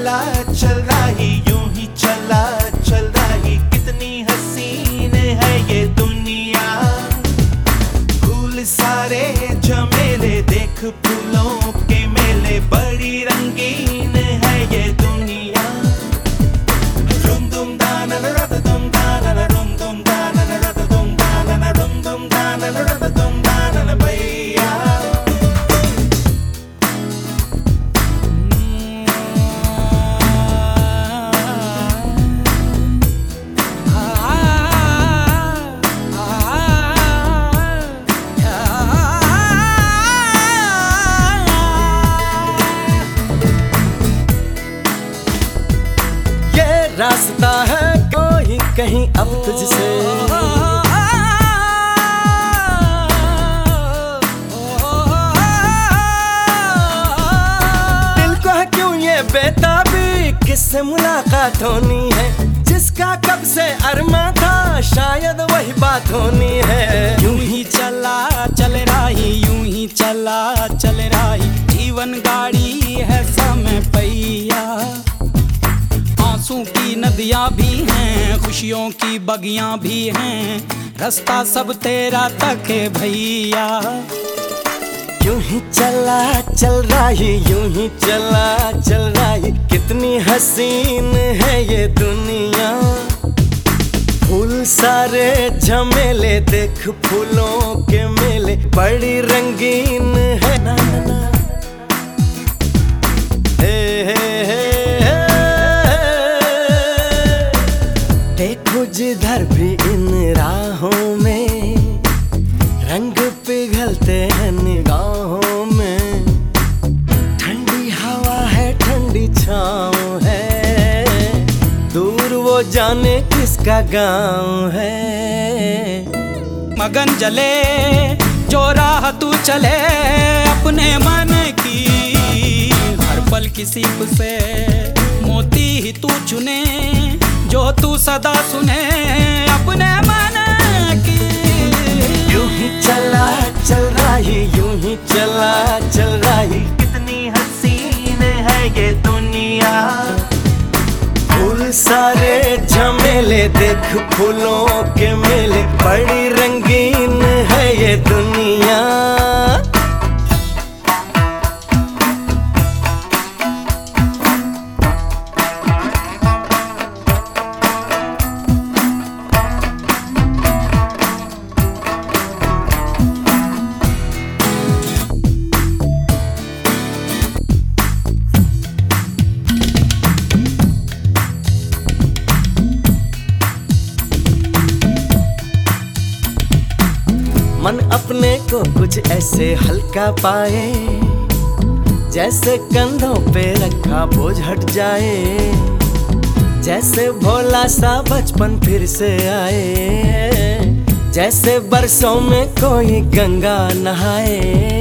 चला चल रही, यूं ही चला चल रही, कितनी हसीन है ये दुनिया। फूल सारे झमेले, देख फूलों के मेले, बड़ी रंगीन है ये दुनिया। रुम दुम दाना रत दुम दाना, रुम दुम दाना रत दुम दाना, रुम दुम दाना रत दुम दाना भैया। रास्ता है कोई कहीं अब तुझसे, दिल को है क्यों ये बेताबी, किससे मुलाकात होनी है, जिसका कब से अरमा था शायद वही बात होनी है। यूं ही चला चल रही, यूं ही चला चल रही, जीवन गाड़ी है समय पहिया। आंसू की नदियां भी हैं, खुशियों की बगियां भी हैं, रास्ता सब तेरा तक है भैया। यूं ही चला चल रही, यूं ही चला चल रही, कितनी हसीन है ये दुनिया। फूल सारे झमेले, देख फूलों के मेले, बड़ी रंगीन है ना ना। देखो जिधर भी इन राहों में, रंग पिघलते हैं निगाहों में, ठंडी हवा है ठंडी छाँव है, दूर वो जाने किसका गाँव है। मगन जले जो राह तू चले अपने मन की, हर पल किसी से मोती ही तू चुने, जो तू सदा सुने अपने मन की। यूं ही चला चल रही, यूं ही चला चल रही, कितनी हसीन है ये दुनिया। फूल सारे झमेले, देख फूलों के मेले, बड़ी रंगीन है ये दुनिया। मन अपने को कुछ ऐसे हल्का पाए, जैसे कंधों पे रखा बोझ हट जाए, जैसे भोला सा बचपन फिर से आए, जैसे बरसों में कोई गंगा नहाए।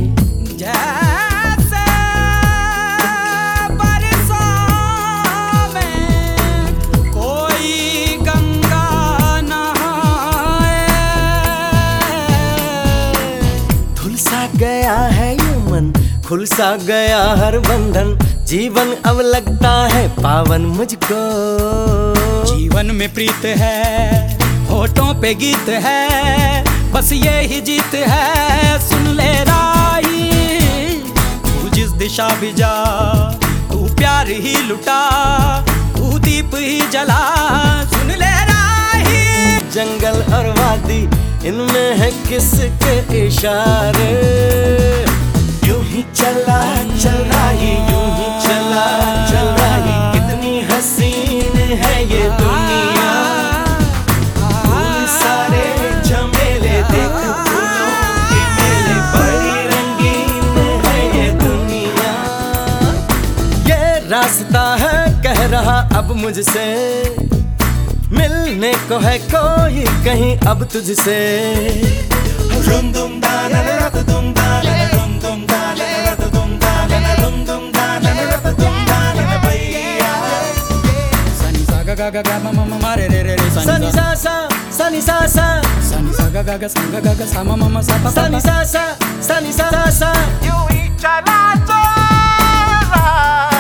गया है ये मन, खुल सा गया हर बंधन, जीवन अब लगता है पावन मुझको। जीवन में प्रीत है, होठों पे गीत है, बस ये ही जीत है, सुन ले राही। तू जिस दिशा भी जा, तू प्यार ही लुटा, तू दीप ही जला, सुन ले राही। जंगल और वादी, इनमें है किसके इशारे। यूं ही चला चल रही, यूं ही चला चल रही, कितनी हसीन है ये दुनिया। फूल सारे झमेले, देख फूलों के मेले, बड़ी रंगीन है ये दुनिया। ये रास्ता है कह रहा अब मुझसे, मिलने को है कोई कहीं अब तुझसे। रुम दुम दाना रत दुम दाना, रुम दुम दाना रत दुम दाना, रुम दुम दाना रत दुम दाना भैया। सनी सा गा गा गा मा मा मा रे रे रे, सनी सा सा सनी सा सा, सनी सा गा गा गा सा गा गा सा मा मा मा सा पा पा, सनी सा सा सनी सा सा। यूं ही चला चल रहा।